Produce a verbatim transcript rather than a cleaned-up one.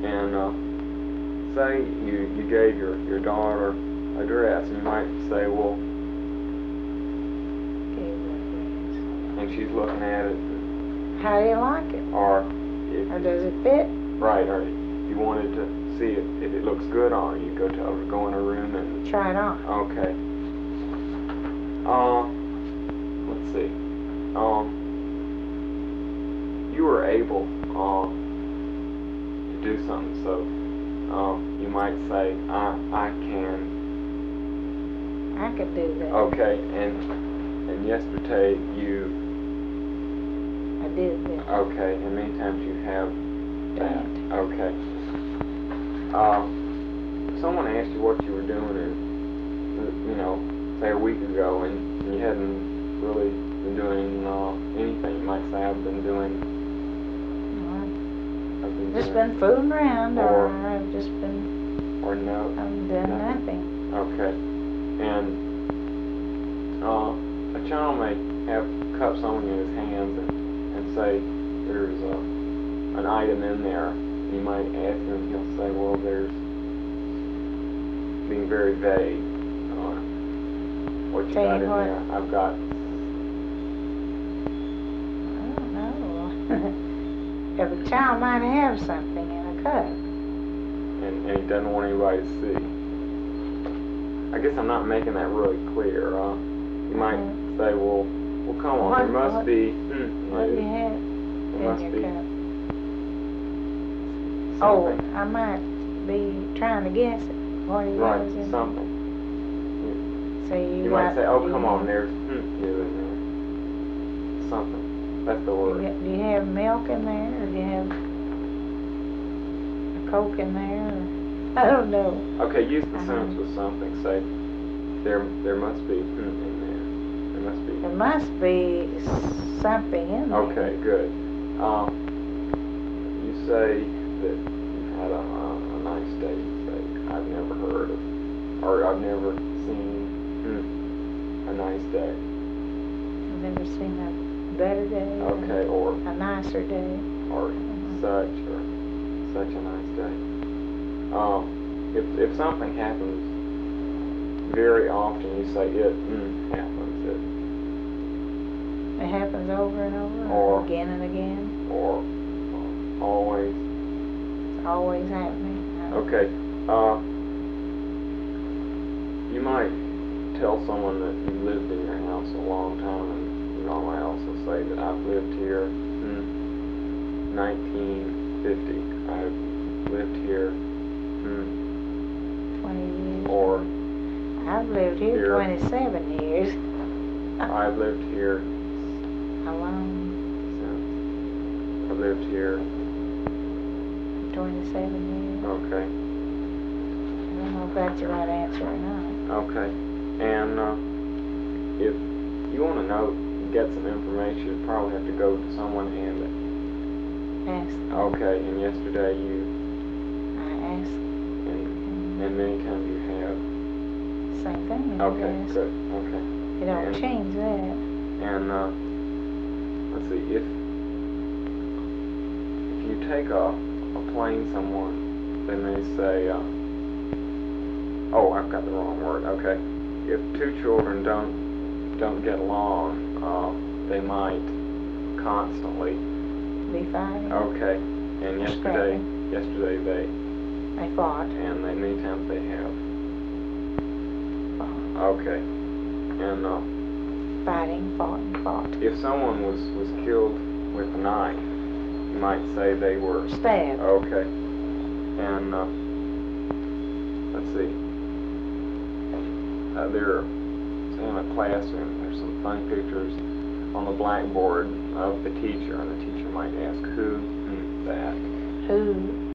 And uh, say you, you gave your, your daughter a dress, and you might say, well, and she's looking at it. How do you like it? Or, if, or does it fit? Right, or you wanted to see if, if it looks good on her, you go tell her to go in her room and try it on. Okay. Uh, let's see. Um, you were able uh, to do something, so uh, you might say, I I can. I could do that. Okay, and and yesterday you. I did that. Okay, and many times you have that. That. Okay. Uh, if someone asked you what you were doing, and you know, say a week ago, and you hadn't really been doing uh, anything, you might say, I've been doing. I've been just doing, been fooling around, or, or I've just been. Or no. I've done nothing. nothing. Okay. And uh, a child may have cup something in his hands and, and say there's a, an item in there. You might ask him, he'll say, well, there's being very vague. Uh, what you Tell got you in what. there? I've got. I don't know. If a child might have something in a cup. And, and he doesn't want anybody to see. I guess I'm not making that really clear. Uh, you might uh, say, well, well, come on, what, there must what, be. Hmm, what do you have there in must your be cup? something. Oh, I might be trying to guess it. What he Right, has in something. Yeah. So you, You got, might say, oh, come have, on, there's hmm, you in there. Something. That's the word. Do you, do you have milk in there, or do you have a Coke in there? Or, I don't know. Okay, use the uh-huh. sentence with something. Say, there there must be hmm in there. There must be. There must be something in there. Okay, good. Um, you say that you've had a, uh, a nice day. You say, I've never heard of, or I've never seen hmm, a nice day. I've never seen a better day. Okay, or a nicer day. Or uh-huh. such, or such a nice day. Um, if if something happens very often, you say it mm, happens. It. It happens over and over, Or again and again. Or uh, always. It's always happening. Okay. Uh, you might tell someone that you lived in your house a long time, and you know, I also say that I've lived here since nineteen fifty. I've lived here hmm, twenty years. Or I've lived here, here. twenty-seven years. I've lived here. How long? Since I've lived here. twenty-seven years. Okay. I don't know if that's the right answer or not. Okay. And uh, if you want to know, get some information, you probably have to go to someone and ask. Okay. And yesterday you. I asked. And, and many times you have. Same thing. Okay. Good. Okay. You don't and, change that. And uh, let's see, if if you take a a plane someone, they may say, uh, oh, I've got the wrong word. Okay. If two children don't don't get along, uh, they might constantly be fighting. Okay. And yesterday, Scrapping. yesterday they they fought. And they many times they have. Fought. Okay. And uh, fighting, fought, and fought. If someone was was killed with a knife, you might say they were stabbed. Okay. And uh, let's see. Uh, they're in a classroom. There's some fun pictures on the blackboard of the teacher, and the teacher might ask, who hmm, that? Who